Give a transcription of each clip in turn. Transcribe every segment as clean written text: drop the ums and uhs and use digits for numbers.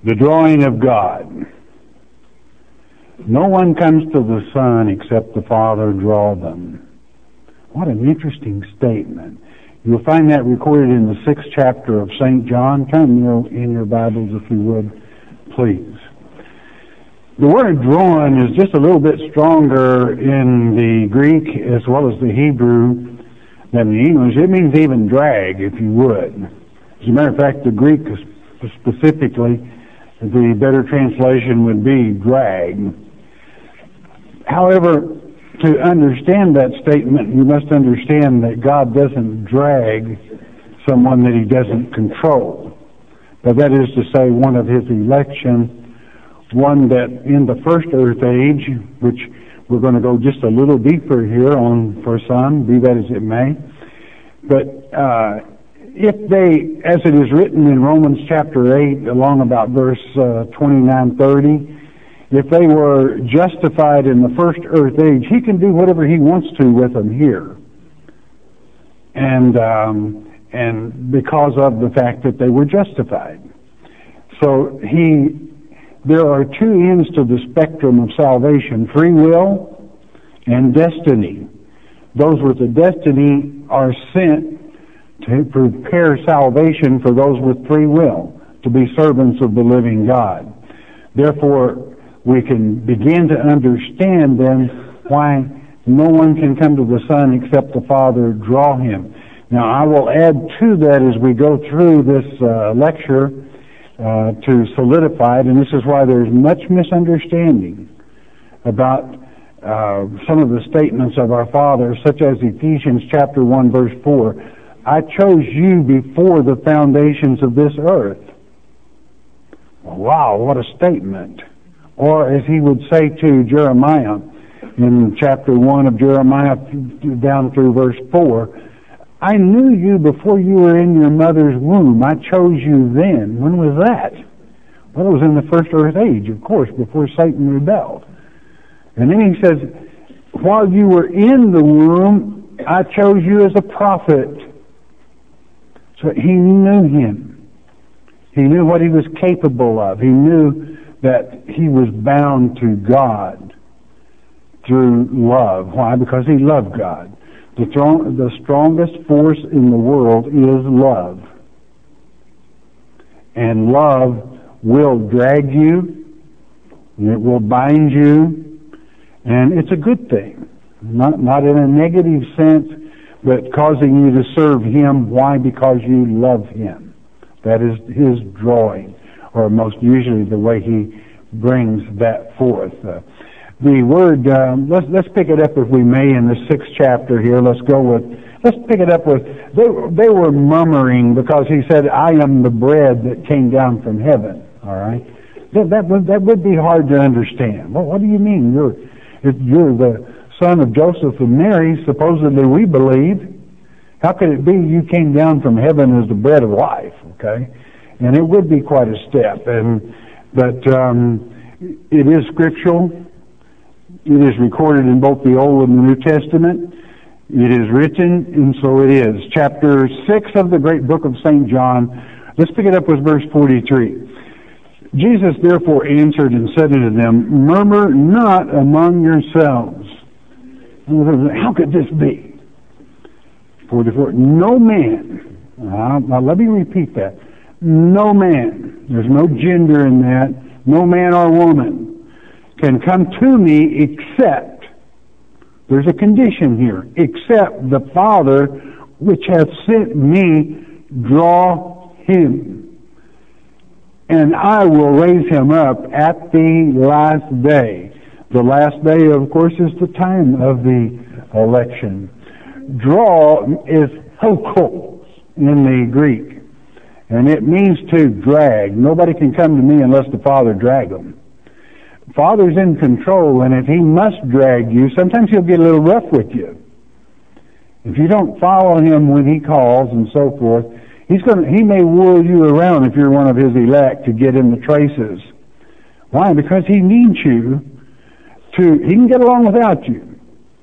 The drawing of God. No one comes to the Son except the Father draw them. What an interesting statement. You'll find that recorded in the 6th chapter of St. John. Turn in your Bibles, if you would, please. The word drawn is just a little bit stronger in the Greek as well as the Hebrew than the English. It means even drag, if you would. As a matter of fact, the Greek specifically, the better translation would be drag. However, to understand that statement, you must understand that God doesn't drag someone that He doesn't control. But that is to say, one of His election, one that in the first earth age, which we're going to go just a little deeper here on for some, be that as it may. But if they, as it is written in Romans chapter 8, along about verse 29-30, if they were justified in the first earth age, He can do whatever He wants to with them here. And because of the fact that they were justified. So there are two ends to the spectrum of salvation, free will and destiny. Those with the destiny are sent to prepare salvation for those with free will, to be servants of the living God. Therefore, we can begin to understand then why no one can come to the Son except the Father draw him. Now, I will add to that as we go through this lecture to solidify it, and this is why there's much misunderstanding about some of the statements of our Father, such as Ephesians chapter 1, verse 4. I chose you before the foundations of this earth. Wow, what a statement. Or as he would say to Jeremiah in chapter 1 of Jeremiah down through verse 4, I knew you before you were in your mother's womb. I chose you then. When was that? Well, it was in the first earth age, of course, before Satan rebelled. And then he says, while you were in the womb, I chose you as a prophet. So he knew him. He knew what he was capable of. He knew that he was bound to God through love. Why? Because he loved God. The strongest force in the world is love. And love will drag you, and it will bind you, and it's a good thing. Not in a negative sense, but causing you to serve him. Why? Because you love him. That is his drawing, or most usually the way he brings that forth. The word, let's pick it up if we may in the 6th chapter here. Let's pick it up with, they were murmuring because he said, I am the bread that came down from heaven. All right? That would be hard to understand. Well, what do you mean? If you're the son of Joseph and Mary, supposedly we believe. How could it be you came down from heaven as the bread of life? Okay? And it would be quite a step. But it is scriptural. It is recorded in both the Old and the New Testament. It is written, and so it is. Chapter 6 of the great book of St. John. Let's pick it up with verse 43. Jesus therefore answered and said unto them, murmur not among yourselves. How could this be? 44. No man. Now let me repeat that. No man. There's no gender in that. No man or woman can come to me except, there's a condition here, except the Father which hath sent me draw him. And I will raise him up at the last day. The last day, of course, is the time of the election. Draw is hokos in the Greek. And it means to drag. Nobody can come to me unless the Father drag them. Father's in control, and if he must drag you, sometimes he'll get a little rough with you. If you don't follow him when he calls and so forth, he may whirl you around if you're one of his elect to get in the traces. Why? Because he needs you he can get along without you.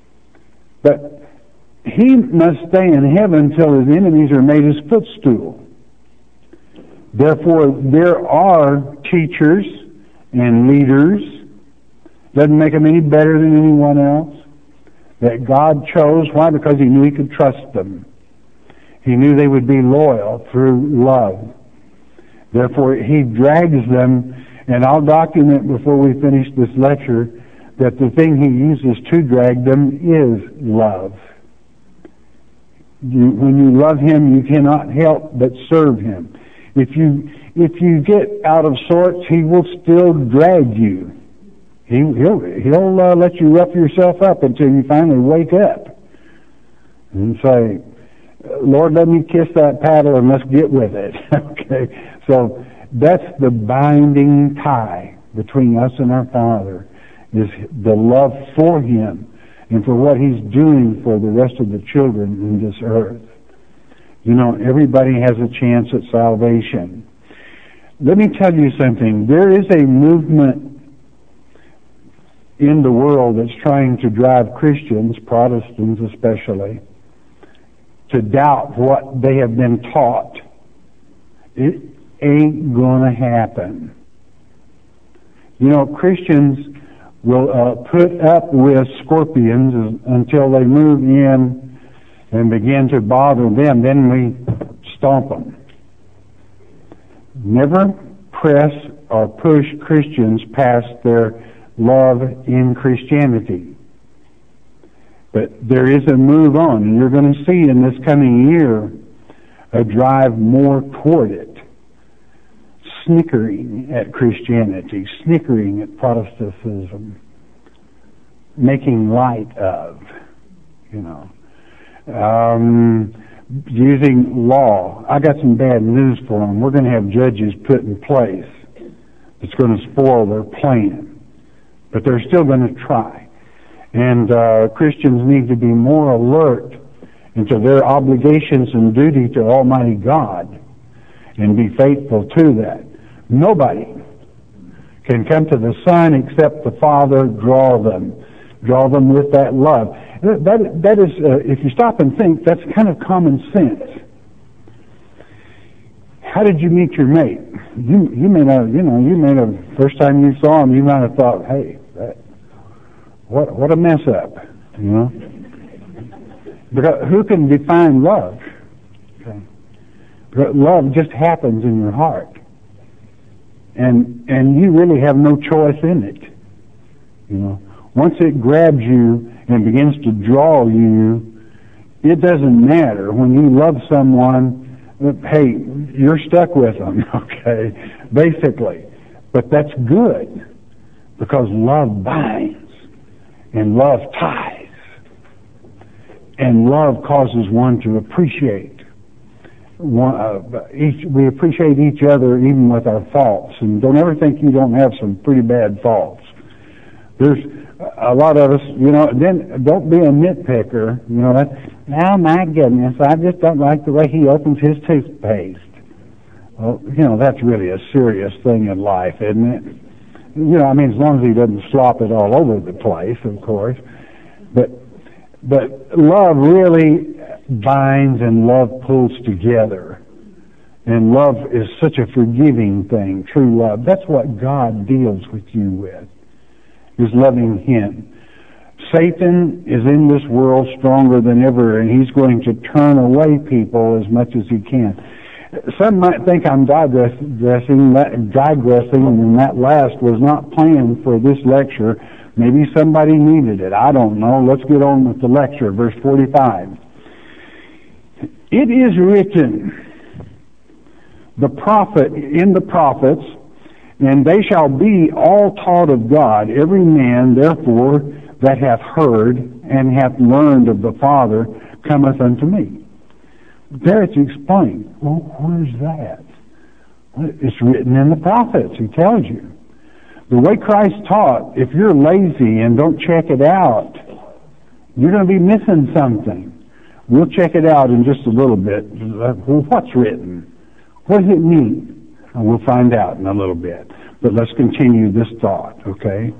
But he must stay in heaven till his enemies are made his footstool. Therefore, there are teachers and leaders, doesn't make them any better than anyone else, that God chose. Why? Because He knew He could trust them. He knew they would be loyal through love. Therefore, He drags them, and I'll document before we finish this lecture that the thing He uses to drag them is love. When you love Him, you cannot help but serve Him. If you get out of sorts, He will still drag you. He'll let you rough yourself up until you finally wake up and say, Lord, let me kiss that paddle and let's get with it. Okay, so that's the binding tie between us and our Father, is the love for Him and for what He's doing for the rest of the children in this earth. You know, everybody has a chance at salvation. Let me tell you something. There is a movement in the world that's trying to drive Christians, Protestants especially, to doubt what they have been taught. It ain't going to happen. You know, Christians will put up with scorpions until they move in and begin to bother them. Then we stomp them. Never press or push Christians past their love in Christianity. But there is a move on, and you're going to see in this coming year a drive more toward it. Snickering at Christianity, snickering at Protestantism, making light of, using law. I got some bad news for them. We're going to have judges put in place that's going to spoil their plan. But they're still going to try. And Christians need to be more alert into their obligations and duty to Almighty God and be faithful to that. Nobody can come to the Son except the Father draw them with that love. That is, if you stop and think, that's kind of common sense. How did you meet your mate? You may have, first time you saw him, you might have thought, hey, what a mess up, Because who can define love? Okay. Because love just happens in your heart. And you really have no choice in it. Once it grabs you and begins to draw you, it doesn't matter. When you love someone, hey, you're stuck with them, okay? Basically. But that's good, because love binds and love ties. And love causes one to appreciate. We appreciate each other even with our faults. And don't ever think you don't have some pretty bad faults. There's a lot of us, then don't be a nitpicker. Oh my goodness, I just don't like the way he opens his toothpaste. Well, that's really a serious thing in life, isn't it? As long as he doesn't slop it all over the place, of course. But love really binds and love pulls together. And love is such a forgiving thing, true love. That's what God deals with you with, is loving Him. Satan is in this world stronger than ever, and he's going to turn away people as much as he can. Some might think I'm digressing, and that last was not planned for this lecture. Maybe somebody needed it. I don't know. Let's get on with the lecture. Verse 45. It is written, in the prophets, and they shall be all taught of God. Every man, therefore, that hath heard and hath learned of the Father cometh unto me. There it's explained. Well, where's that? It's written in the prophets. He tells you. The way Christ taught, if you're lazy and don't check it out, you're going to be missing something. We'll check it out in just a little bit. Well, what's written? What does it mean? And we'll find out in a little bit. But let's continue this thought, okay?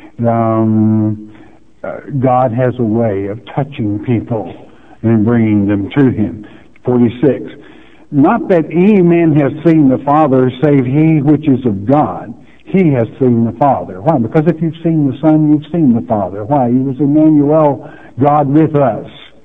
God has a way of touching people and bringing them to Him. 46. Not that any man has seen the Father save he which is of God. He has seen the Father. Why? Because if you've seen the Son, you've seen the Father. Why? He was Emmanuel, God with us.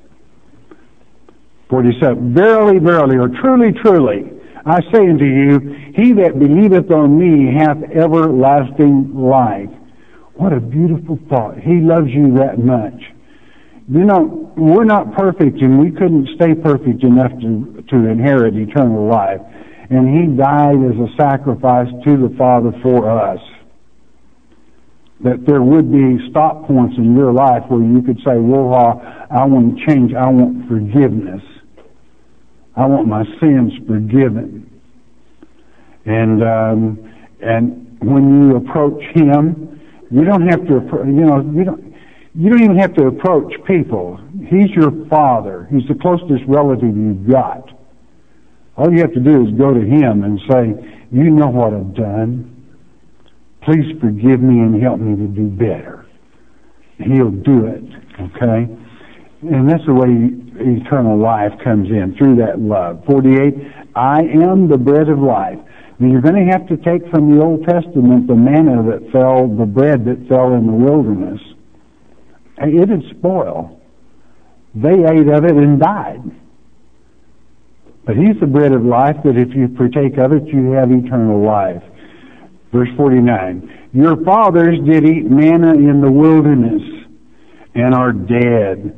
47. Verily, verily, or truly, truly, I say unto you, he that believeth on me hath everlasting life. What a beautiful thought. He loves you that much. You know, we're not perfect, and we couldn't stay perfect enough to inherit eternal life. And he died as a sacrifice to the Father for us. That there would be stop points in your life where you could say, well, I want to change. I want forgiveness. I want my sins forgiven. And when you approach him, you don't have to, you don't even have to approach people. He's your Father. He's the closest relative you've got. All you have to do is go to him and say, you know what I've done. Please forgive me and help me to do better. He'll do it, okay? And that's the way eternal life comes in, through that love. 48, I am the bread of life. And you're going to have to take from the Old Testament the manna that fell, the bread that fell in the wilderness. It would spoil. They ate of it and died. But he's the bread of life, that if you partake of it, you have eternal life. Verse 49, your fathers did eat manna in the wilderness and are dead.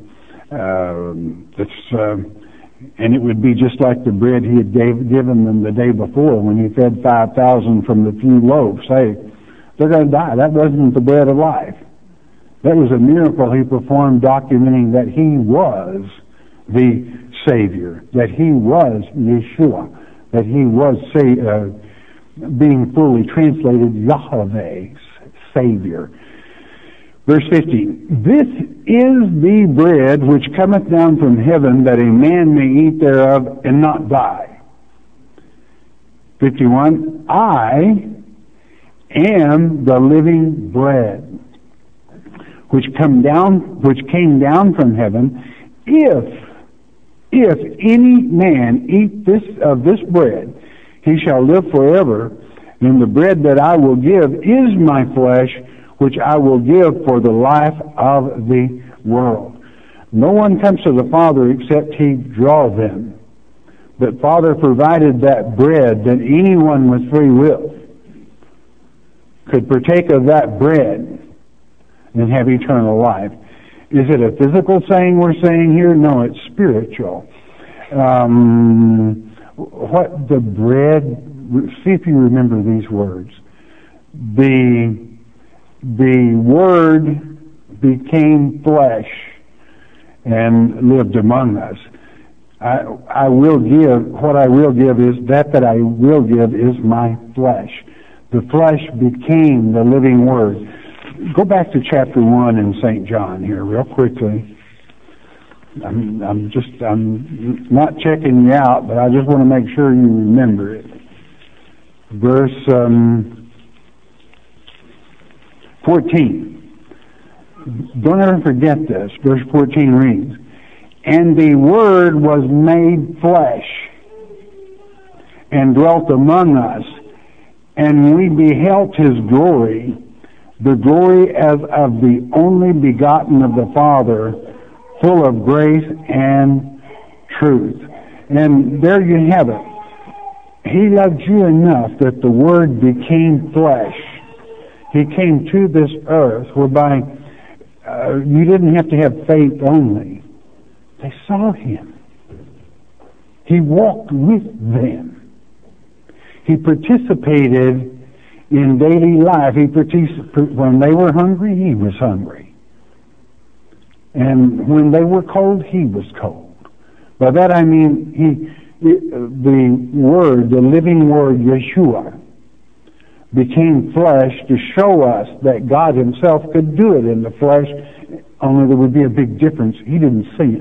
And it would be just like the bread he had given them the day before when he fed 5,000 from the few loaves. Hey, they're going to die. That wasn't the bread of life. That was a miracle he performed, documenting that he was the Savior, that he was Yeshua, that he was being fully translated Yahweh, Savior. Verse 50, this is the bread which cometh down from heaven, that a man may eat thereof and not die. 51, I am the living bread which came down from heaven. If any man eat of this bread, he shall live forever. And the bread that I will give is my flesh, which I will give for the life of the world. No one comes to the Father except he draw them. But Father provided that bread, that anyone with free will could partake of that bread and have eternal life. Is it a physical saying we're saying here? No, it's spiritual. What the bread, see if you remember these words. The Word became flesh and lived among us. I will give, what I will give is, that I will give is my flesh. The flesh became the living Word. Go back to chapter 1 in St. John here real quickly. I'm not checking you out, but I just want to make sure you remember it. Verse 14. Don't ever forget this. Verse 14 reads, and the Word was made flesh and dwelt among us, and we beheld his glory, the glory as of the only begotten of the Father, full of grace and truth. And there you have it. He loved you enough that the Word became flesh. He came to this earth whereby you didn't have to have faith only. They saw him. He walked with them. He participated in daily life. When they were hungry, he was hungry. And when they were cold, he was cold. By that I mean the Word, the living Word, Yeshua, became flesh to show us that God himself could do it in the flesh, only there would be a big difference. He didn't see it.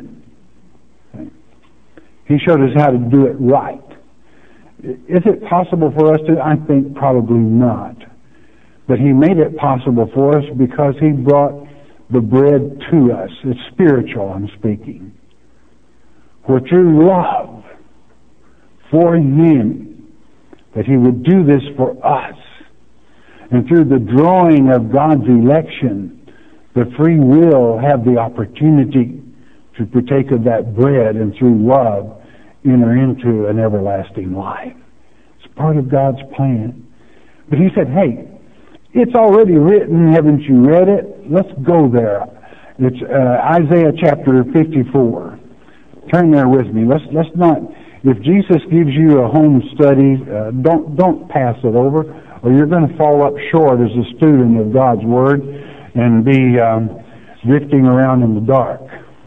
He showed us how to do it right. Is it possible for us to? I think probably not. But he made it possible for us because he brought the bread to us. It's spiritual, I'm speaking. For through love, for Him, that He would do this for us. And through the drawing of God's election, the free will have the opportunity to partake of that bread and through love enter into an everlasting life. It's part of God's plan. But He said, hey, it's already written, haven't you read it? Let's go there. It's Isaiah chapter 54. Turn there with me. Let's not, if Jesus gives you a home study, don't pass it over, or you're going to fall up short as a student of God's Word and be drifting around in the dark.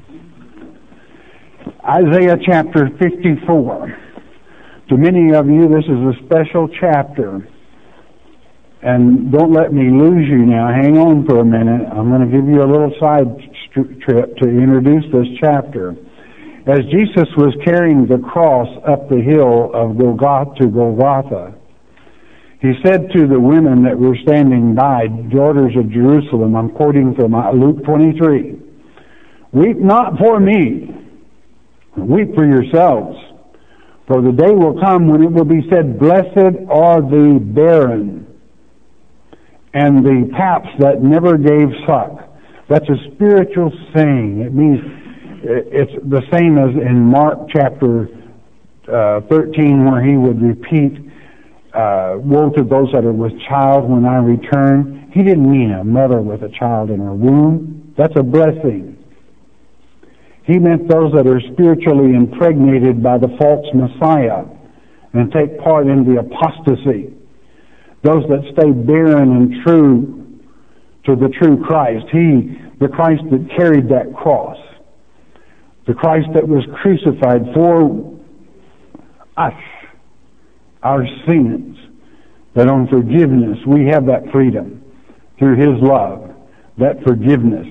Isaiah chapter 54. To many of you, this is a special chapter. And don't let me lose you now. Hang on for a minute. I'm going to give you a little side trip to introduce this chapter. As Jesus was carrying the cross up the hill of Golgotha, He said to the women that were standing by, daughters of Jerusalem, I'm quoting from Luke 23, "Weep not for me, weep for yourselves. For the day will come when it will be said, Blessed are the barren, and the paps that never gave suck." That's a spiritual saying. It means it's the same as in Mark chapter 13, where He would repeat, woe to those that are with child when I return. He didn't mean a mother with a child in her womb. That's a blessing. He meant those that are spiritually impregnated by the false Messiah and take part in the apostasy. Those that stay barren and true to the true Christ. The Christ that carried that cross. The Christ that was crucified for us, our sins. That on forgiveness, we have that freedom through His love, that forgiveness.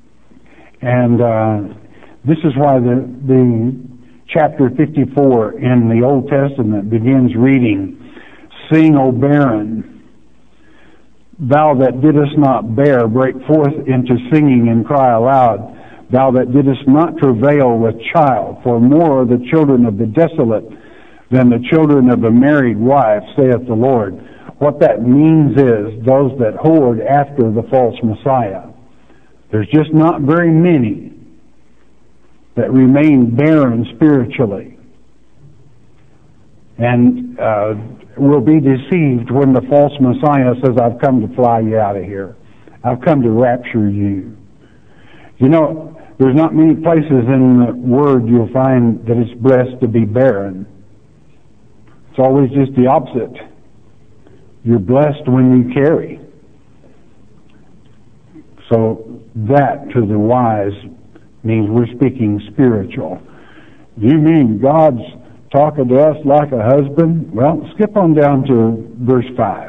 And this is why the chapter 54 in the Old Testament begins reading, "Sing, O barren, thou that didst not bear, break forth into singing and cry aloud. Thou that didst not travail with child, for more are the children of the desolate than the children of the married wife, saith the Lord." What that means is those that hoard after the false Messiah. There's just not very many that remain barren spiritually, and will be deceived when the false Messiah says, "I've come to fly you out of here. I've come to rapture you." You know, there's not many places in the Word you'll find that it's blessed to be barren. It's always just the opposite. You're blessed when you carry. So that, to the wise, means we're speaking spiritual. Do you mean God's talking to us like a husband? Well, skip on down to verse 5.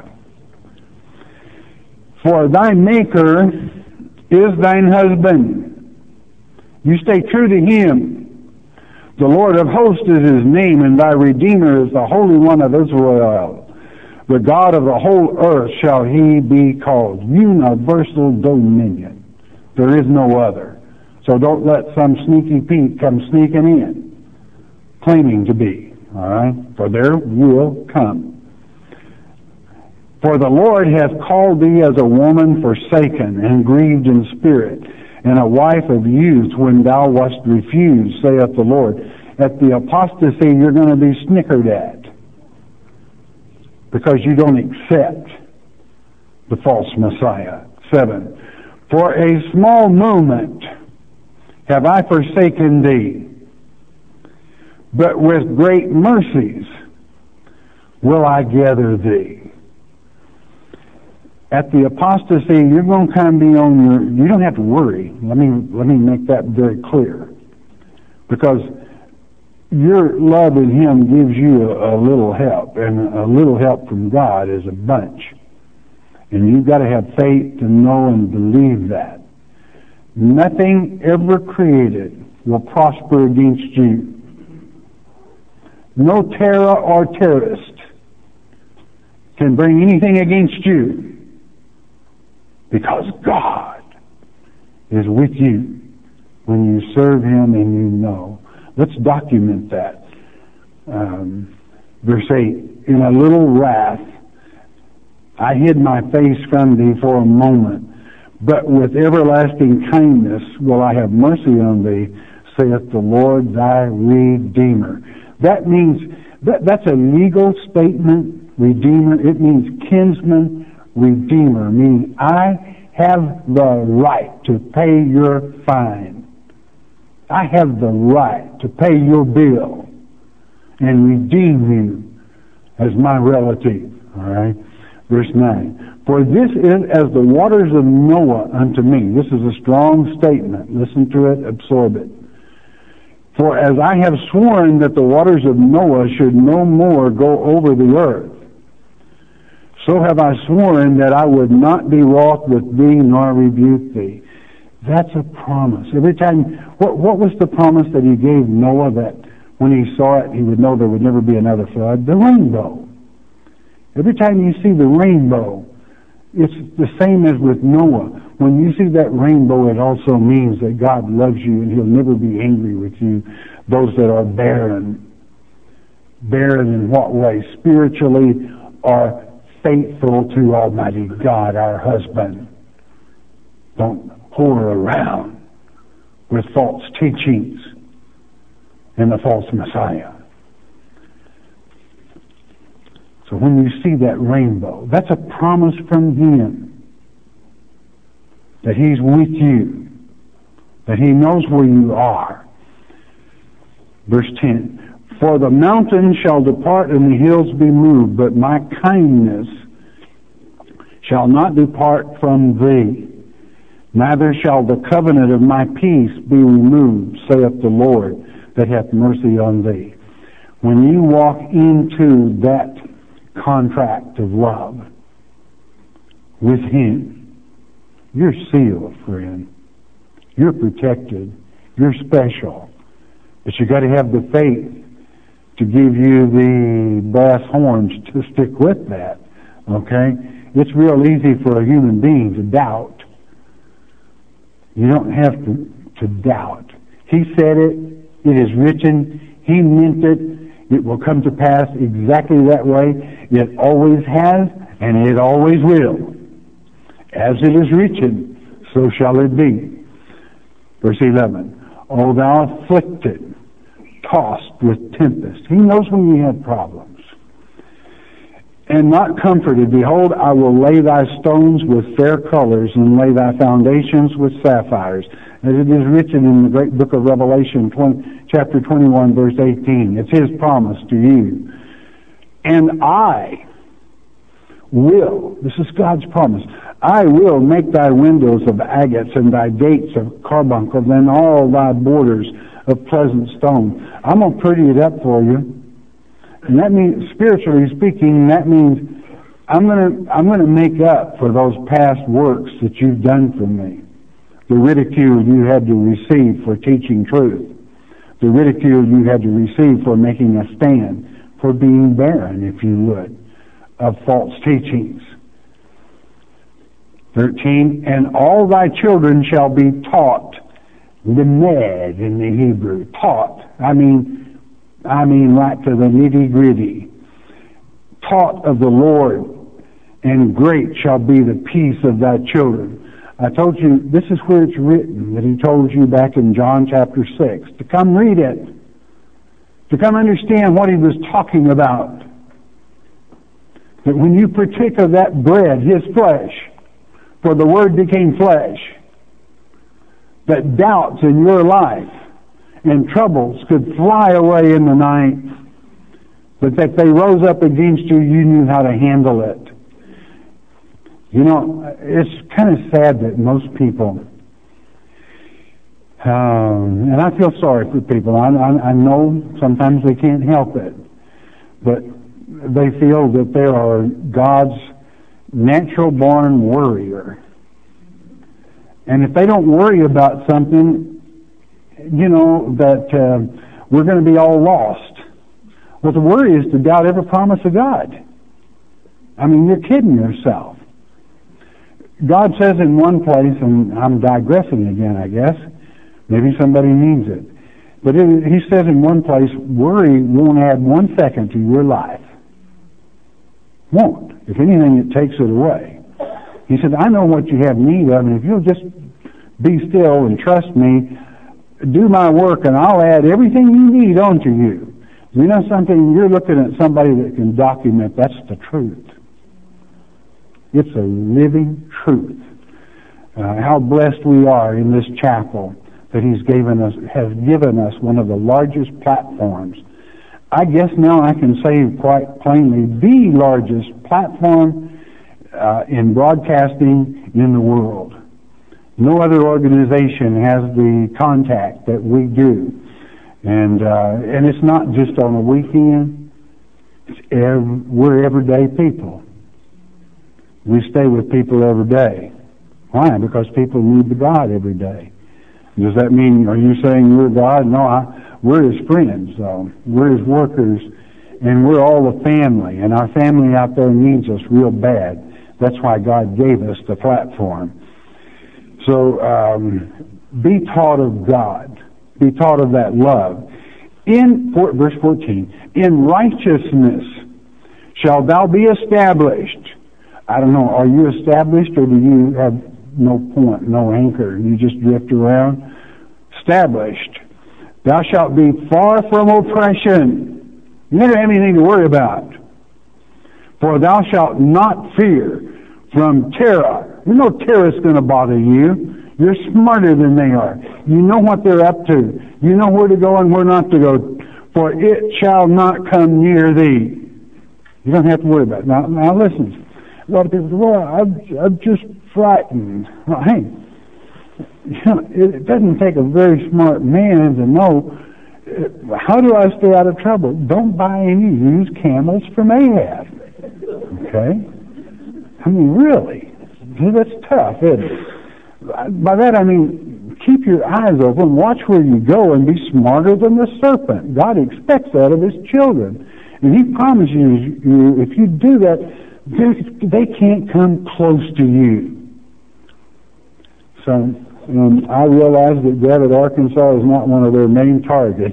"For thy Maker is thine husband. You stay true to Him. The Lord of hosts is His name, and thy Redeemer is the Holy One of Israel. The God of the whole earth shall He be called. Universal dominion. There is no other. So don't let some sneaky Pete come sneaking in, claiming to be. All right? For there will come. For the Lord hath called thee as a woman forsaken and grieved in spirit, and a wife of youth when thou wast refused, saith the Lord. At the apostasy you're going to be snickered at, because you don't accept the false Messiah. 7. For a small moment have I forsaken thee, but with great mercies will I gather thee. At the apostasy, you're going to kind of be on your, you don't have to worry. Let me make that very clear. Because your love in Him gives you a little help, and a little help from God is a bunch. And you've got to have faith to know and believe that. Nothing ever created will prosper against you. No terror or terrorist can bring anything against you, because God is with you when you serve Him and you know. Let's document that. Verse 8, in a little wrath I hid my face from thee for a moment, but with everlasting kindness will I have mercy on thee, saith the Lord thy Redeemer. That means, that's a legal statement, Redeemer. It means kinsman, Redeemer, meaning I have the right to pay your fine. I have the right to pay your bill and redeem you as my relative. All right? Verse 9. For this is as the waters of Noah unto me. This is a strong statement. Listen to it, absorb it. For as I have sworn that the waters of Noah should no more go over the earth, so have I sworn that I would not be wroth with thee nor rebuke thee. That's a promise. Every time, what was the promise that he gave Noah, that when he saw it he would know there would never be another flood? The rainbow. Every time you see the rainbow, it's the same as with Noah. When you see that rainbow, it also means that God loves you and he'll never be angry with you. Those that are barren. Barren in what way? Spiritually or faithful to Almighty God, our husband. Don't whore around with false teachings and the false Messiah. So when you see that rainbow, that's a promise from him that he's with you, that he knows where you are. Verse 10, for the mountains shall depart and the hills be moved, but my kindness shall not depart from thee, neither shall the covenant of my peace be removed, saith the Lord that hath mercy on thee. When you walk into that contract of love with him, you're sealed, friend. You're protected. You're special. But you got to have the faith to give you the brass horns to stick with that. Okay? It's real easy for a human being to doubt. You don't have to doubt. He said it. It is written. He meant it. It will come to pass exactly that way. It always has, and it always will. As it is written, so shall it be. Verse 11. O thou afflicted, tossed with tempest. He knows when you have problems. And not comforted. Behold, I will lay thy stones with fair colors, and lay thy foundations with sapphires. As it is written in the great book of Revelation, chapter 21, verse 18. It's his promise to you. And I will, this is God's promise, I will make thy windows of agates and thy gates of carbuncle, and all thy borders of pleasant stone. I'm going to pretty it up for you. And that means, spiritually speaking, that means I'm going to make up for those past works that you've done for me. The ridicule you had to receive for teaching truth. The ridicule you had to receive for making a stand, for being barren, if you would, of false teachings. 13, and all thy children shall be taught, limed in the Hebrew, taught. I mean right to the nitty-gritty. Taught of the Lord, and great shall be the peace of thy children. I told you, this is where it's written, that he told you back in John chapter 6, to come read it, to come understand what he was talking about. That when you partake of that bread, his flesh, for the Word became flesh, that doubts in your life and troubles could fly away in the night, but that they rose up against you, you knew how to handle it. You know, it's kind of sad that most people, and I feel sorry for people. I know sometimes they can't help it, but they feel that they are God's natural-born worrier. And if they don't worry about something, you know, that we're going to be all lost. Well, the worry is to doubt every promise of God. I mean, you're kidding yourself. God says in one place, and I'm digressing again, I guess. Maybe somebody needs it. But he says in one place, worry won't add 1 second to your life. Won't. If anything, it takes it away. He said, I know what you have need of, and if you'll just be still and trust me, do my work, and I'll add everything you need onto you. You know something? You're looking at somebody that can document that's the truth. It's a living truth. How blessed we are in this chapel that He's has given us one of the largest platforms. I guess now I can say quite plainly, the largest platform in broadcasting in the world. No other organization has the contact that we do. And it's not just on a weekend. We're everyday people. We stay with people every day. Why? Because people need the God every day. Does that mean, are you saying we're God? No, we're His friends. We're His workers, and we're all a family. And our family out there needs us real bad. That's why God gave us the platform. So be taught of God. Be taught of that love. Verse 14, in righteousness shall thou be established. I don't know, are you established, or do you have no point, no anchor? You just drift around? Established. Thou shalt be far from oppression. You never have anything to worry about. For thou shalt not fear from terror. You know terror's going to bother you. You're smarter than they are. You know what they're up to. You know where to go and where not to go. For it shall not come near thee. You don't have to worry about it. Now listen. A lot of people say, well, I'm just frightened. Well, hey, you know, it doesn't take a very smart man to know, how do I stay out of trouble? Don't buy any used camels from Ahab. Okay? I mean, really. That's tough, isn't it? By that I mean, keep your eyes open, watch where you go, and be smarter than the serpent. God expects that of His children. And He promises you, if you do that, they can't come close to you. So, I realize that Gavitt, Arkansas is not one of their main targets.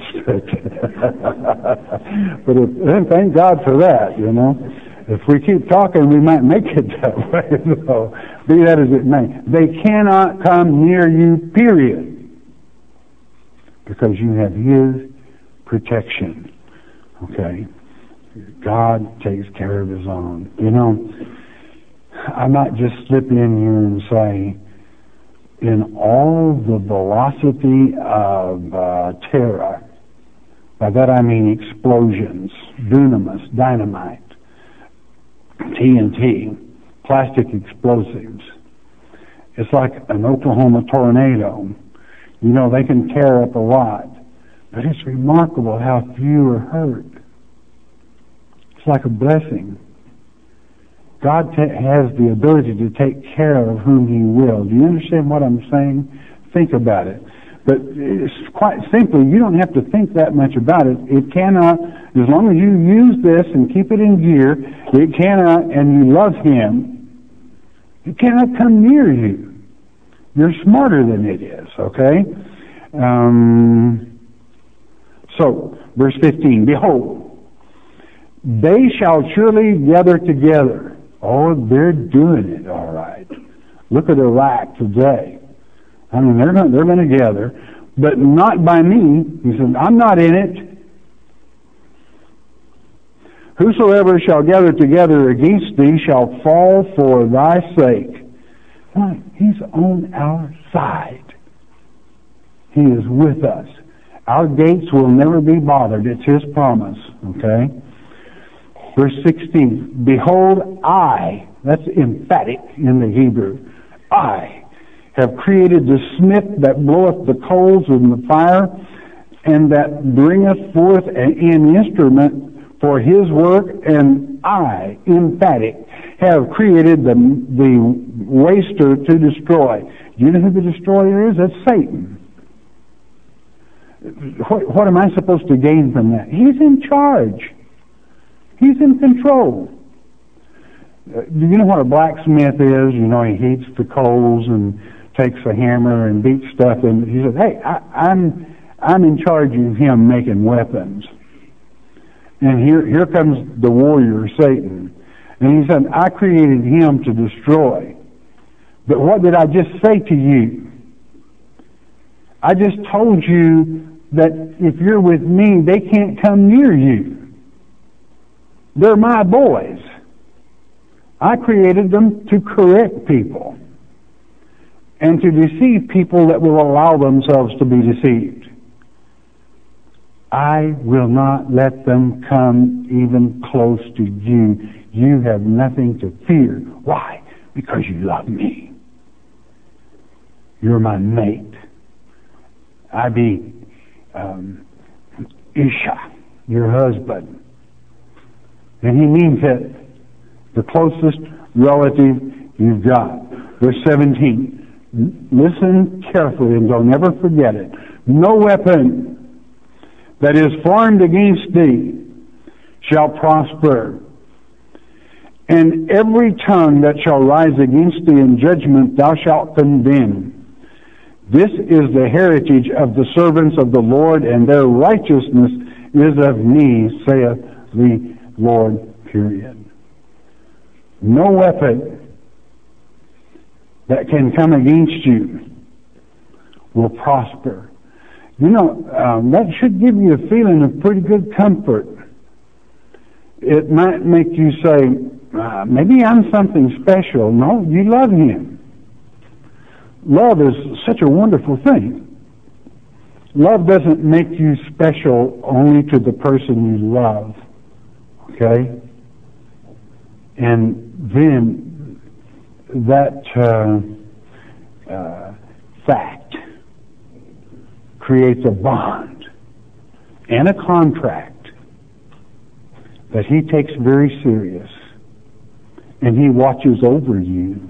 But thank God for that, you know. If we keep talking, we might make it that way. So, be that as it may. They cannot come near you, period. Because you have His protection. Okay? God takes care of His own. You know, I might just slip in here and say, in all the velocity of terror, by that I mean explosions, dunamis, dynamite, TNT, plastic explosives. It's like an Oklahoma tornado. You know, they can tear up a lot, but it's remarkable how few are hurt. It's like a blessing. God has the ability to take care of whom He will. Do you understand what I'm saying? Think about it. But it's quite simply, you don't have to think that much about it. It cannot, as long as you use this and keep it in gear, it cannot, and you love Him, it cannot come near you. You're smarter than it is, okay? So, verse 15, behold, they shall surely gather together. Oh, they're doing it, all right. Look at Iraq today. I mean, they're going to gather, but not by me. He said, I'm not in it. Whosoever shall gather together against thee shall fall for thy sake. Why? He's on our side. He is with us. Our gates will never be bothered. It's His promise, okay? Verse 16, behold, I, that's emphatic in the Hebrew, I have created the smith that bloweth the coals in the fire, and that bringeth forth an instrument for his work, and I, emphatic, have created the waster to destroy. Do you know who the destroyer is? That's Satan. What am I supposed to gain from that? He's in charge. He's in control. Do you know what a blacksmith is? You know, he heats the coals and takes a hammer and beats stuff, and he says, hey, I'm in charge of him making weapons. And here comes the warrior, Satan. And he said, I created him to destroy. But what did I just say to you? I just told you that if you're with me, they can't come near you. They're my boys. I created them to correct people and to deceive people that will allow themselves to be deceived. I will not let them come even close to you. You have nothing to fear. Why? Because you love me. You're my mate. I be Isha, your husband. And he means it. The closest relative you've got. Verse 17. Listen carefully and don't ever forget it. No weapon that is formed against thee shall prosper. And every tongue that shall rise against thee in judgment thou shalt condemn. This is the heritage of the servants of the Lord, and their righteousness is of me, saith the Lord, period. No weapon that can come against you will prosper. You know, that should give you a feeling of pretty good comfort. It might make you say, maybe I'm something special. No, you love him. Love is such a wonderful thing. Love doesn't make you special only to the person you love. Okay? And then that fact creates a bond and a contract that he takes very serious, and he watches over you.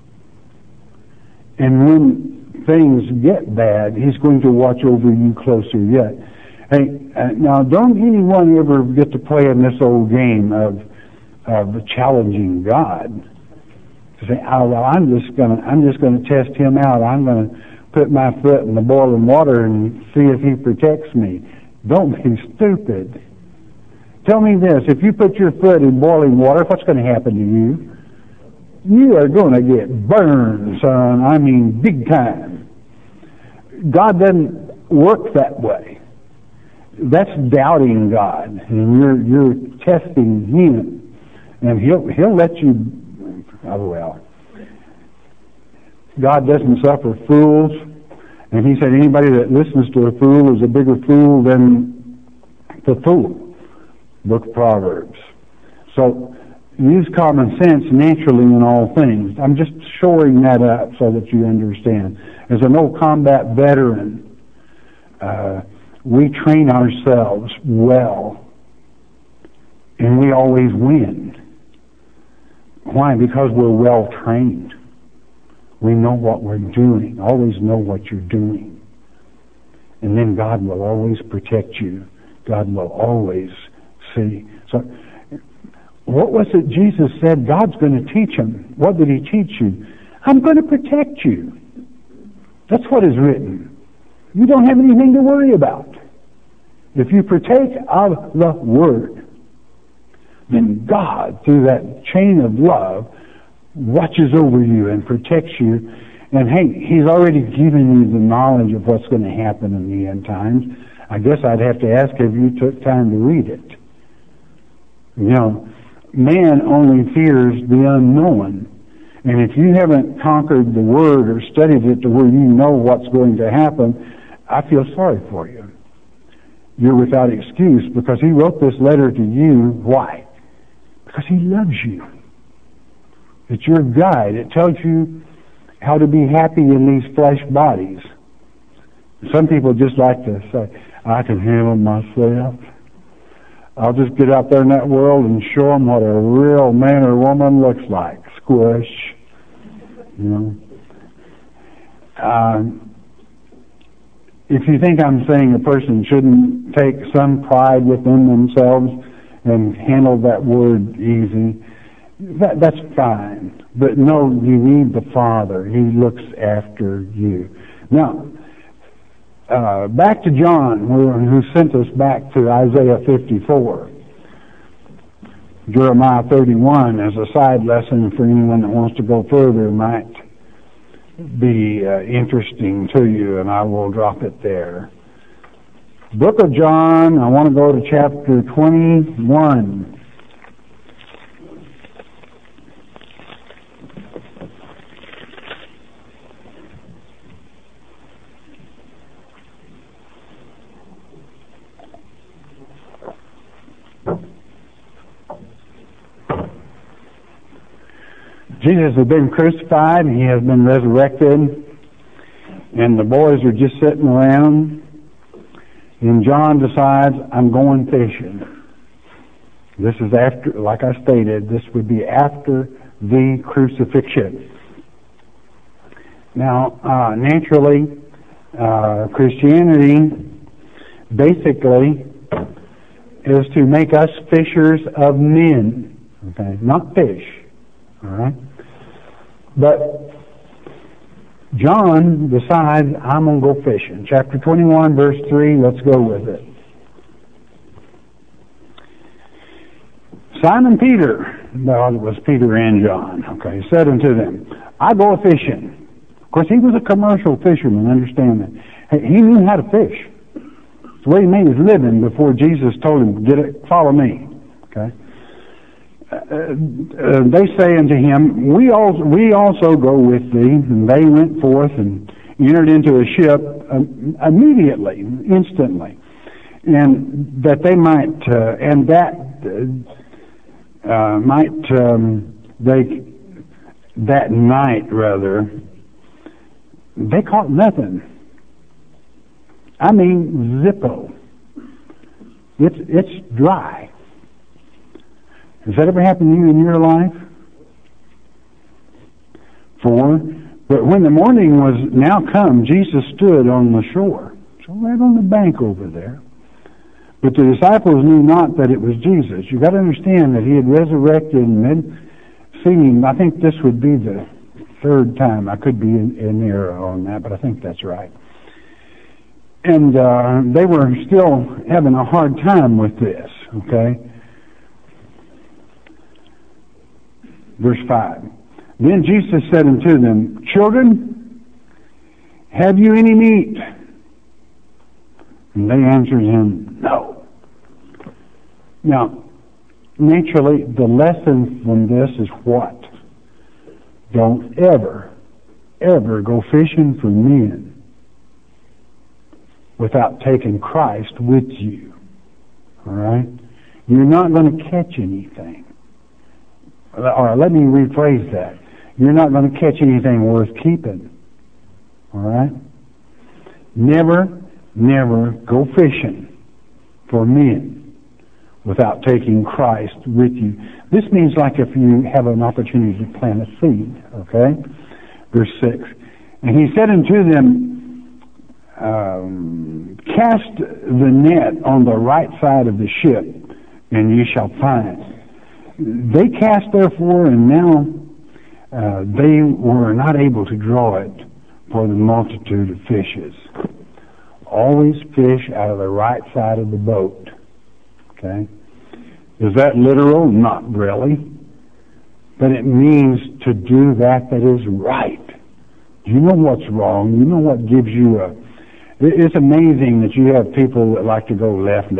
And when things get bad, he's going to watch over you closer yet. Hey, now don't anyone ever get to play in this old game of challenging God. To say, oh well, I'm just gonna test him out. I'm gonna put my foot in the boiling water and see if he protects me. Don't be stupid. Tell me this: if you put your foot in boiling water, what's going to happen to you? You are going to get burned, son. I mean, big time. God doesn't work that way. That's doubting God, and you're testing him, and he'll let you. Oh well. God doesn't suffer fools, and he said anybody that listens to a fool is a bigger fool than the fool. Book of Proverbs. So use common sense naturally in all things. I'm just shoring that up so that you understand. As an old combat veteran, we train ourselves well, and we always win. Why? Because we're well trained. We know what we're doing. Always know what you're doing. And then God will always protect you. God will always see. So, what was it Jesus said? God's going to teach him. What did he teach you? I'm going to protect you. That's what is written. You don't have anything to worry about. If you partake of the Word, then God, through that chain of love, watches over you and protects you. And hey, he's already given you the knowledge of what's going to happen in the end times. I guess I'd have to ask if you took time to read it. You know, man only fears the unknown. And if you haven't conquered the Word or studied it to where you know what's going to happen, I feel sorry for you. You're without excuse, because he wrote this letter to you. Why? Because he loves you. It's your guide. It tells you how to be happy in these flesh bodies. Some people just like to say, I can handle myself. I'll just get out there in that world and show them what a real man or woman looks like. Squish. You know. If you think I'm saying a person shouldn't take some pride within themselves and handle that word easy, that's fine. But no, you need the Father. He looks after you. Now, back to John, who sent us back to Isaiah 54. Jeremiah 31 as a side lesson for anyone that wants to go further might be interesting to you, and I will drop it there. Book of John, I want to go to chapter 21. Jesus has been crucified, and he has been resurrected, and the boys are just sitting around, and John decides, I'm going fishing. This is after, like I stated, this would be after the crucifixion. Now, naturally, Christianity basically is to make us fishers of men, okay, not fish, all right? But John decides, I'm going to go fishing. Chapter 21, verse 3, let's go with it. Simon Peter, well, it was Peter and John, okay, said unto them, I go a-fishing. Of course, he was a commercial fisherman, understand that. He knew how to fish. It's the way he made his living before Jesus told him, follow me, okay? They say unto him, we also go with thee. And they went forth and entered into a ship immediately, instantly, and that they might, that night rather, they caught nothing. I mean, zippo. It's dry. Has that ever happened to you in your life? 4, but when the morning was now come, Jesus stood on the shore, so right on the bank over there. But the disciples knew not that it was Jesus. You've got to understand that he had resurrected and then seen, I think this would be the 3rd time. I could be in error on that, but I think that's right. And they were still having a hard time with this, okay? Verse 5. Then Jesus said unto them, Children, have you any meat? And they answered him, No. Now, naturally, the lesson from this is what? Don't ever go fishing for men without taking Christ with you. All right? You're not going to catch anything. Or let me rephrase that. You're not going to catch anything worth keeping. All right? Never go fishing for men without taking Christ with you. This means like if you have an opportunity to plant a seed. Okay? Verse 6. And he said unto them, Cast the net on the right side of the ship, and ye shall find. They cast therefore, and now they were not able to draw it for the multitude of fishes. Always fish out of the right side of the boat. Okay? Is that literal? Not really. But it means to do that is right. You know what's wrong. You know what gives you a... It's amazing that you have people that like to go left.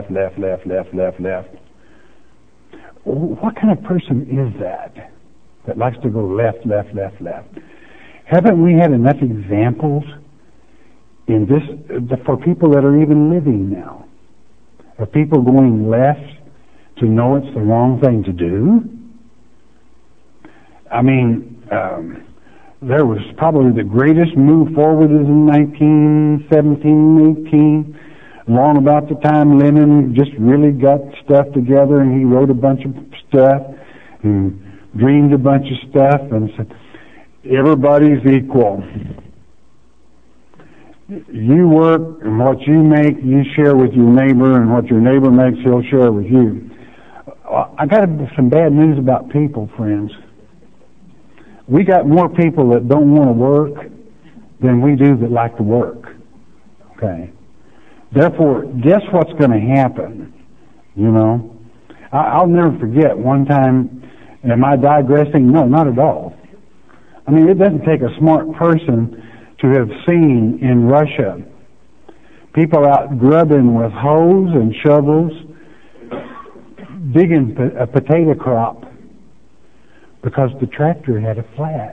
What kind of person is that likes to go left? Haven't we had enough examples in this for people that are even living now? Are people going left to know it's the wrong thing to do? I mean, there was probably the greatest move forward is in 1917, 18. Long about the time Lenin just really got stuff together and he wrote a bunch of stuff and dreamed a bunch of stuff and said, everybody's equal. You work and what you make, you share with your neighbor, and what your neighbor makes, he'll share with you. I got some bad news about people, friends. We got more people that don't want to work than we do that like to work. Okay. Therefore, guess what's going to happen? You know, I'll never forget one time. Am I digressing? No, not at all. I mean, it doesn't take a smart person to have seen in Russia people out grubbing with hoes and shovels, digging a potato crop because the tractor had a flat.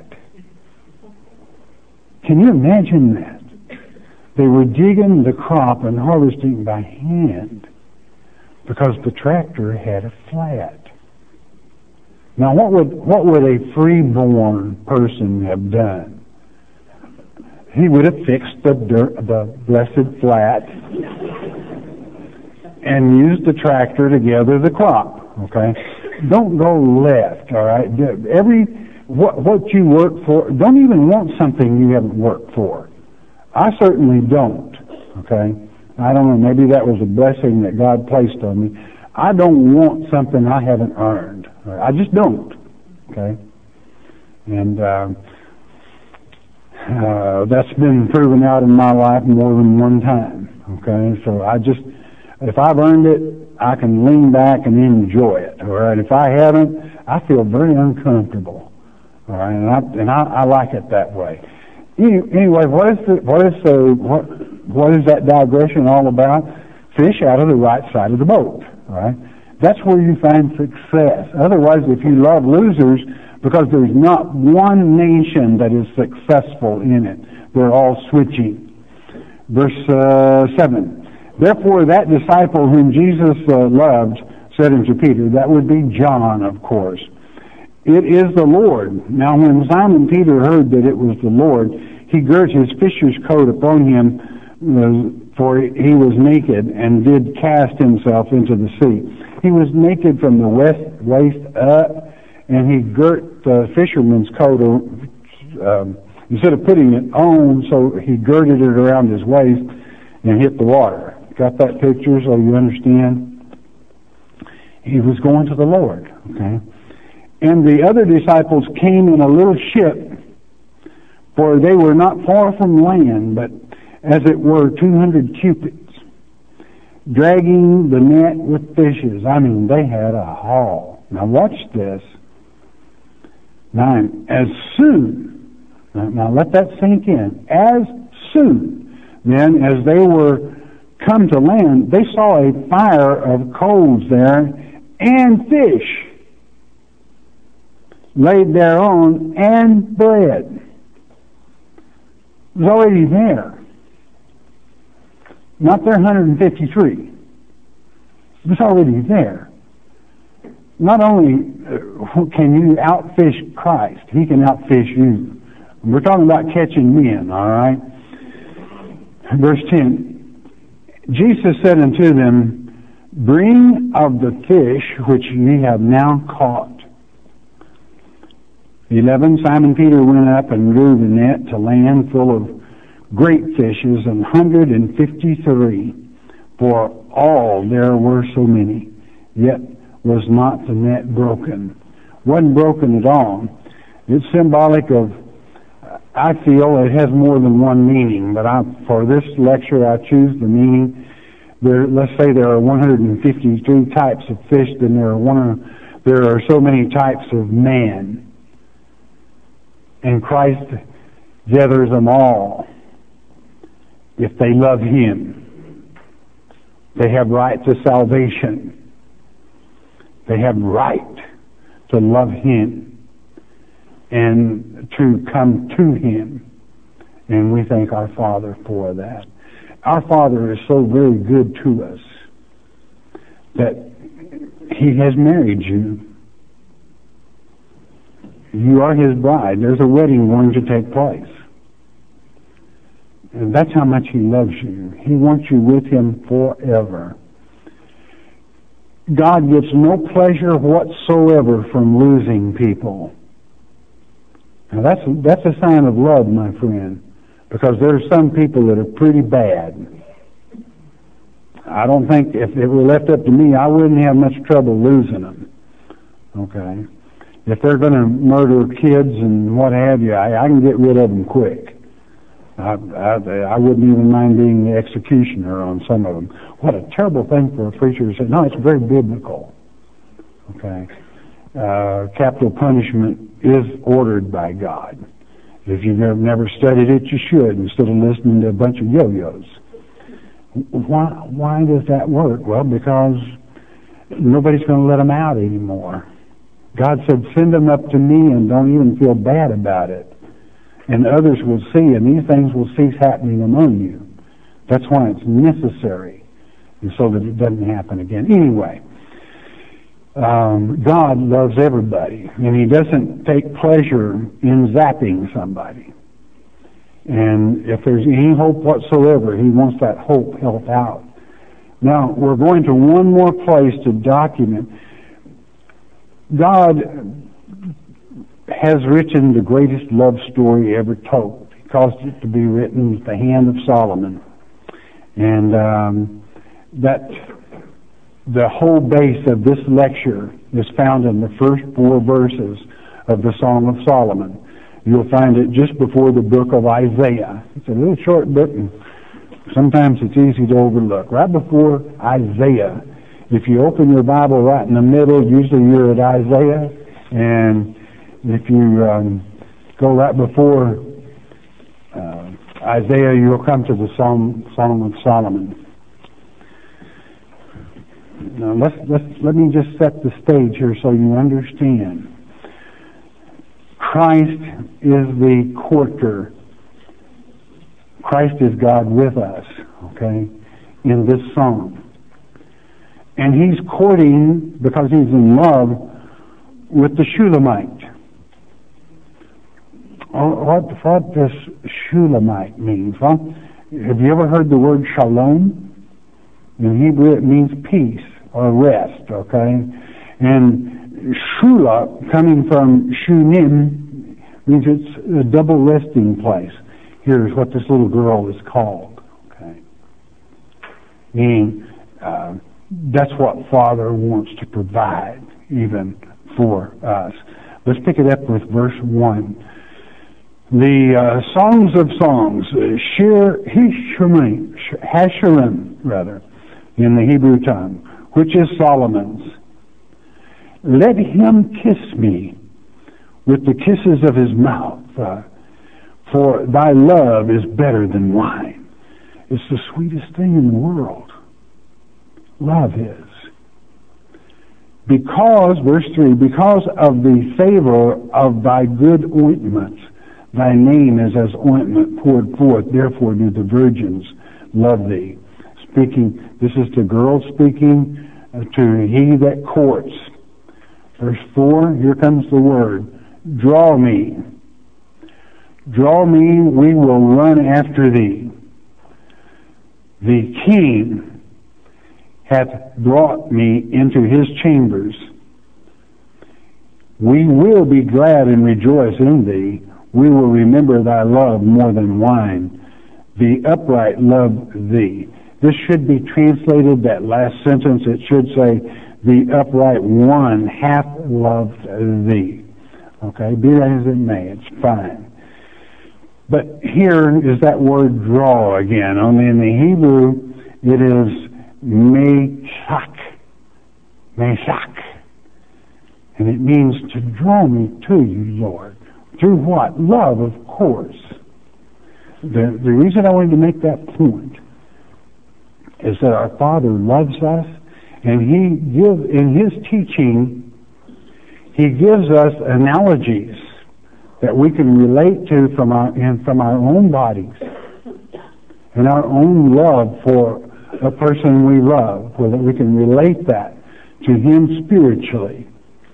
Can you imagine that? They were digging the crop and harvesting by hand because the tractor had a flat. Now, what would a freeborn person have done? He would have fixed the blessed flat and used the tractor to gather the crop. Okay, don't go left. All right, what you work for. Don't even want something you haven't worked for. I certainly don't. Okay, I don't know. Maybe that was a blessing that God placed on me. I don't want something I haven't earned. I just don't. Okay, and that's been proven out in my life more than one time. Okay, so if I've earned it, I can lean back and enjoy it. All right, if I haven't, I feel very uncomfortable. All right, and I like it that way. Anyway, what is that digression all about? Fish out of the right side of the boat. All right, that's where you find success. Otherwise, if you love losers, because there's not one nation that is successful in it, they're all switching. Verse 7. Therefore, that disciple whom Jesus loved said unto Peter, that would be John, of course, it is the Lord. Now, when Simon Peter heard that it was the Lord, he girt his fisher's coat upon him, for he was naked, and did cast himself into the sea. He was naked from the waist up, and he girt the fisherman's coat, instead of putting it on, so he girded it around his waist and hit the water. Got that picture so you understand? He was going to the Lord. Okay. And the other disciples came in a little ship, for they were not far from land, but as it were 200 cubits, dragging the net with fishes. I mean, they had a haul. Now watch this. 9. As soon, now let that sink in. As soon, then, as they were come to land, they saw a fire of coals there, and fish laid thereon, and bread. It was already there. Not their 153. It was already there. Not only can you outfish Christ, He can outfish you. We're talking about catching men, all right? Verse 10. Jesus said unto them, bring of the fish which ye have now caught. 11. Simon Peter went up and drew the net to land full of great fishes, 153. For all there were so many, yet was not the net broken. Wasn't broken at all. It's symbolic of, I feel it has more than one meaning, but for this lecture I choose the meaning. Let's say there are 153 types of fish, then there are so many types of man. And Christ gathers them all. If they love Him, they have right to salvation. They have right to love Him and to come to Him. And we thank our Father for that. Our Father is so very good to us that He has married you. You are His bride. There's a wedding going to take place. And that's how much He loves you. He wants you with Him forever. God gets no pleasure whatsoever from losing people. Now that's a sign of love, my friend, because there are some people that are pretty bad. I don't think if it were left up to me, I wouldn't have much trouble losing them. Okay? If they're going to murder kids and what have you, I can get rid of them quick. I wouldn't even mind being the executioner on some of them. What a terrible thing for a preacher to say. No, it's very biblical. Okay. Capital punishment is ordered by God. If you've never studied it, you should, instead of listening to a bunch of yo-yos. Why does that work? Well, because nobody's going to let them out anymore. God said, send them up to me and don't even feel bad about it. And others will see, and these things will cease happening among you. That's why it's necessary, and so that it doesn't happen again. Anyway, God loves everybody, and He doesn't take pleasure in zapping somebody. And if there's any hope whatsoever, He wants that hope held out. Now, we're going to one more place to document. God has written the greatest love story ever told. He caused it to be written with the hand of Solomon. And that the whole base of this lecture is found in the first 4 verses of the Song of Solomon. You'll find it just before the book of Isaiah. It's a little short book, and sometimes it's easy to overlook. Right before Isaiah, if you open your Bible right in the middle, usually you're at Isaiah, and if you go right before Isaiah, you'll come to the Song of Solomon. Now let me just set the stage here so you understand. Christ is the courter. Christ is God with us, okay, in this song. And He's courting because He's in love with the Shulamite. What does Shulamite mean? Well, have you ever heard the word shalom? In Hebrew it means peace or rest, okay? And Shula, coming from Shunim, means it's a double resting place. Here's what this little girl is called, okay? Meaning, that's what Father wants to provide even for us. Let's pick it up with verse 1. The Songs of Songs, Hashurim, rather, in the Hebrew tongue, which is Solomon's. Let him kiss me with the kisses of his mouth, for thy love is better than wine. It's the sweetest thing in the world. Love is. Because, verse 3, because of the favor of thy good ointments, thy name is as ointment poured forth, therefore do the virgins love thee. Speaking, this is the girl speaking to he that courts. Verse 4, here comes the word, draw me. Draw me, we will run after thee. The king hath brought me into his chambers. We will be glad and rejoice in thee. We will remember thy love more than wine. The upright love thee. This should be translated, that last sentence, it should say, the upright one hath loved thee. Okay, be that as it may, it's fine. But here is that word draw again. Only in the Hebrew, it is meshach. Meshach. And it means to draw me to you, Lord. Through what? Love, of course. The reason I wanted to make that point is that our Father loves us, and He gives, in His teaching, He gives us analogies that we can relate to from our own bodies and our own love for a person we love, so that we can relate that to Him spiritually.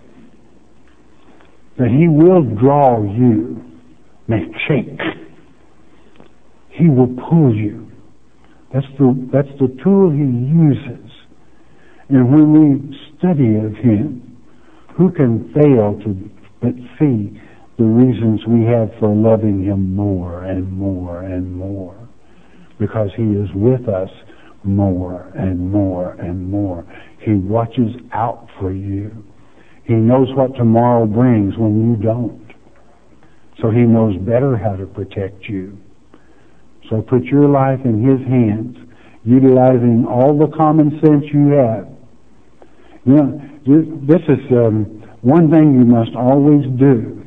That He will draw you, make shake. He will pull you. That's the tool He uses. And when we study of Him, who can fail to but see the reasons we have for loving Him more and more and more? Because He is with us more and more and more. He watches out for you. He knows what tomorrow brings when you don't. So He knows better how to protect you. So put your life in His hands, utilizing all the common sense you have. You know, this is one thing you must always do,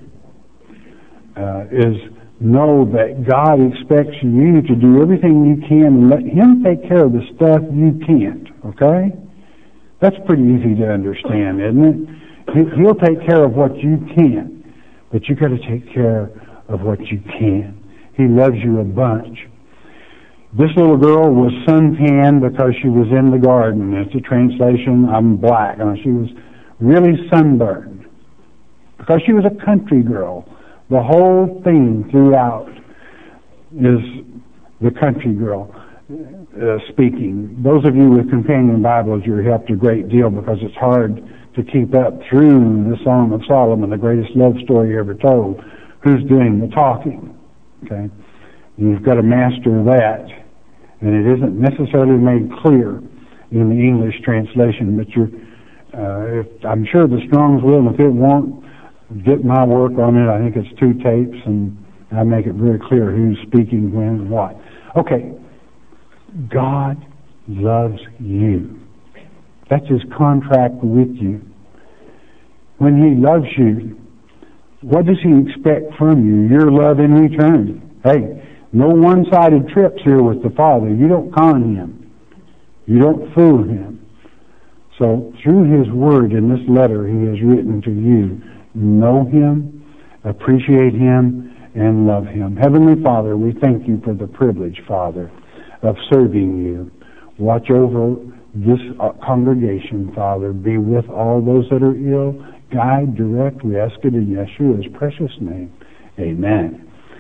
is know that God expects you to do everything you can and let Him take care of the stuff you can't, okay? That's pretty easy to understand, isn't it? He'll take care of what you can't, but you've got to take care of what you can. He loves you a bunch. This little girl was suntanned because she was in the garden. It's a translation, I'm black. She was really sunburned because she was a country girl. The whole thing throughout is the country girl speaking. Those of you with companion Bibles, you're helped a great deal because it's hard to keep up through the Song of Solomon, the greatest love story ever told. Who's doing the talking? Okay, you've got to master that, and it isn't necessarily made clear in the English translation. But I'm sure the Strong's will, and if it won't, get my work on it. I think it's 2 tapes, and I make it very clear who's speaking when and what. Okay, God loves you. That's His contract with you. When He loves you, what does He expect from you? Your love in return. Hey, no one-sided trips here with the Father. You don't con Him. You don't fool Him. So through His Word in this letter He has written to you, know Him, appreciate Him, and love Him. Heavenly Father, we thank You for the privilege, Father, of serving You. Watch over this congregation, Father. Be with all those that are ill. Guide, direct. We ask it in Yeshua's precious name. Amen.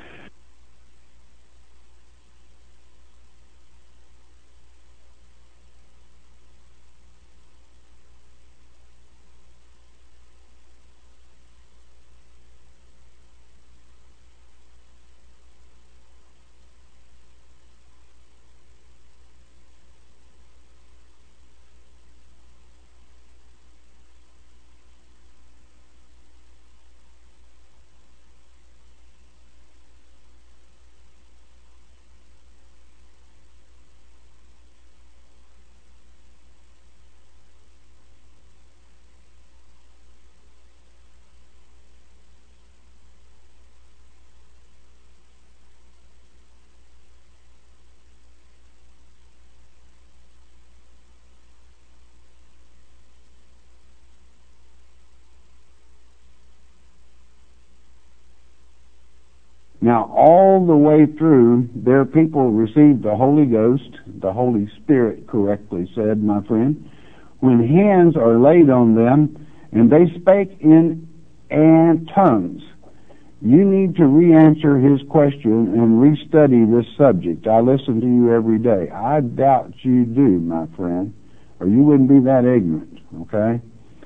Now, all the way through, their people received the Holy Ghost, the Holy Spirit, correctly said, my friend, when hands are laid on them, and they spake in tongues. You need to re-answer his question and restudy this subject. I listen to you every day. I doubt you do, my friend, or you wouldn't be that ignorant, okay?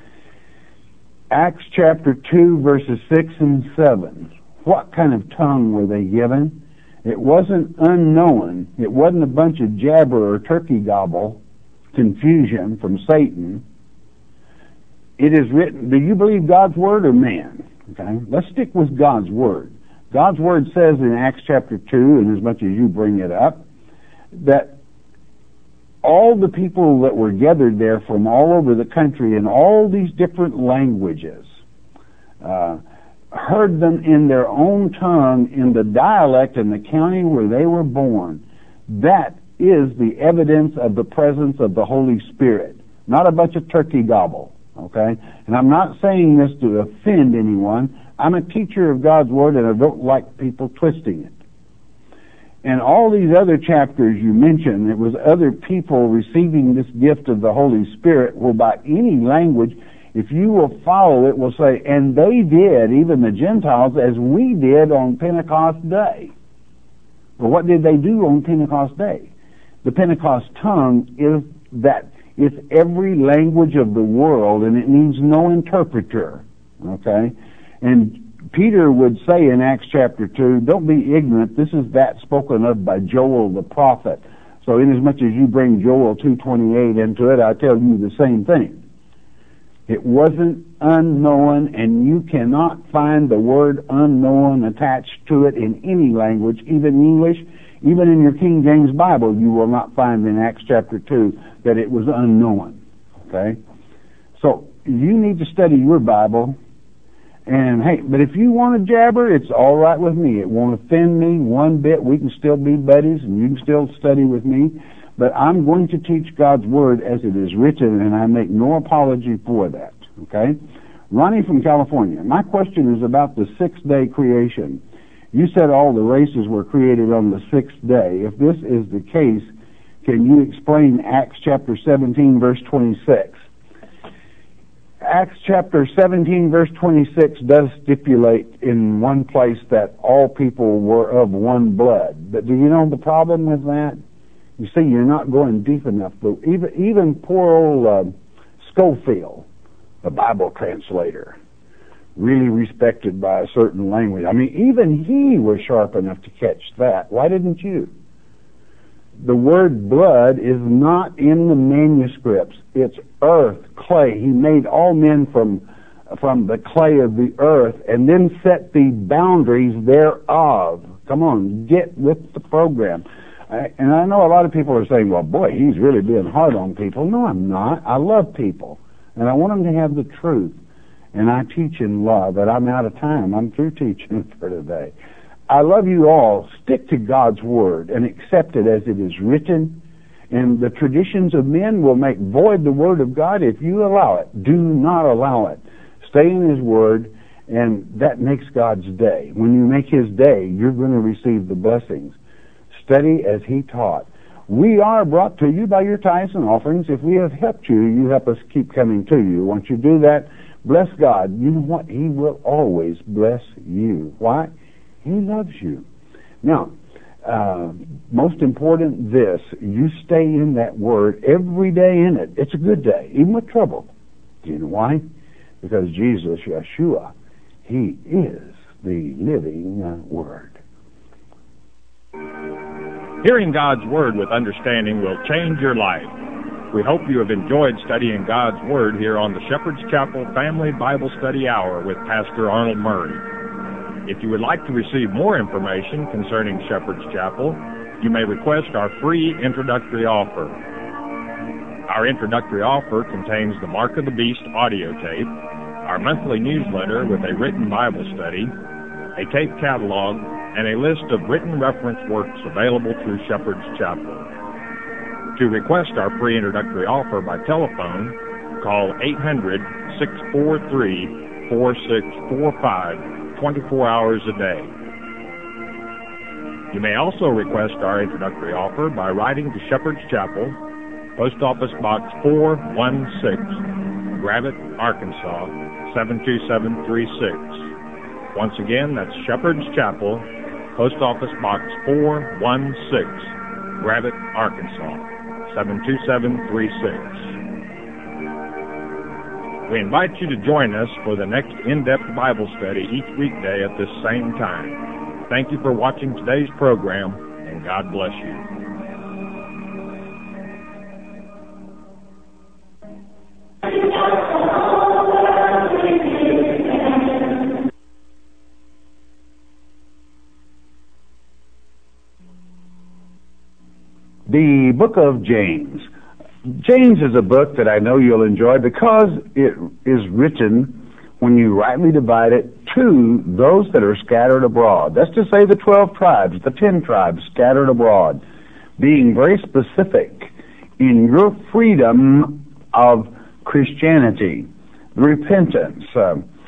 Acts chapter 2, verses 6 and 7. What kind of tongue were they given? It wasn't unknown. It wasn't a bunch of jabber or turkey gobble confusion from Satan. It is written, do you believe God's word or man? Okay, let's stick with God's word. God's word says in Acts chapter 2, and as much as you bring it up, that all the people that were gathered there from all over the country in all these different languages heard them in their own tongue in the dialect in the county where they were born. That is the evidence of the presence of the Holy Spirit, not a bunch of turkey gobble, okay? And I'm not saying this to offend anyone. I'm a teacher of God's Word, and I don't like people twisting it. And all these other chapters you mentioned, it was other people receiving this gift of the Holy Spirit, well, by any language, if you will follow it, will say, and they did, even the Gentiles, as we did on Pentecost Day. Well, what did they do on Pentecost Day? The Pentecost tongue is that it's every language of the world, and it needs no interpreter, okay? And Peter would say in Acts chapter 2, don't be ignorant, this is that spoken of by Joel the prophet. So inasmuch as you bring Joel 2:28 into it, I tell you the same thing. It wasn't unknown, and you cannot find the word unknown attached to it in any language, even English. Even in your King James Bible, you will not find in Acts chapter 2 that it was unknown. Okay? So, you need to study your Bible. And hey, but if you want to jabber, it's all right with me. It won't offend me one bit. We can still be buddies, and you can still study with me. But I'm going to teach God's Word as it is written, and I make no apology for that. Okay? Ronnie from California. My question is about the sixth-day creation. You said all the races were created on the sixth day. If this is the case, can you explain Acts chapter 17, verse 26? Acts chapter 17, verse 26 does stipulate in one place that all people were of one blood. But do you know the problem with that? You see, you're not going deep enough. But even poor old Schofield, the Bible translator, really respected by a certain language. I mean, even he was sharp enough to catch that. Why didn't you? The word blood is not in the manuscripts. It's earth, clay. He made all men from the clay of the earth and then set the boundaries thereof. Come on, get with the program. And I know a lot of people are saying, well, boy, he's really being hard on people. No, I'm not. I love people. And I want them to have the truth. And I teach in love, but I'm out of time. I'm through teaching for today. I love you all. Stick to God's Word and accept it as it is written. And the traditions of men will make void the Word of God if you allow it. Do not allow it. Stay in His Word, and that makes God's day. When you make His day, you're going to receive the blessings. Study as He taught. We are brought to you by your tithes and offerings. If we have helped you, you help us keep coming to you. Once you do that, bless God. You know what? He will always bless you. Why? He loves you. Now, most important this, you stay in that Word every day in it. It's a good day, even with trouble. Do you know why? Because Jesus, Yeshua, He is the living Word. Hearing God's Word with understanding will change your life. We hope you have enjoyed studying God's Word here on the Shepherd's Chapel Family Bible Study Hour with Pastor Arnold Murray. If you would like to receive more information concerning Shepherd's Chapel, you may request our free introductory offer. Our introductory offer contains the Mark of the Beast audio tape, our monthly newsletter with a written Bible study, a tape catalog, and a list of written reference works available through Shepherd's Chapel. To request our free introductory offer by telephone, call 800-643-4645, 24 hours a day. You may also request our introductory offer by writing to Shepherd's Chapel, Post Office Box 416, Gravette, Arkansas, 72736. Once again, that's Shepherd's Chapel, Post Office Box 416, Gravette, Arkansas, 72736. We invite you to join us for the next in-depth Bible study each weekday at this same time. Thank you for watching today's program, and God bless you. The book of James. James is a book that I know you'll enjoy because it is written, when you rightly divide it, to those that are scattered abroad. That's to say the 12 tribes, the 10 tribes scattered abroad, being very specific in your freedom of Christianity, repentance,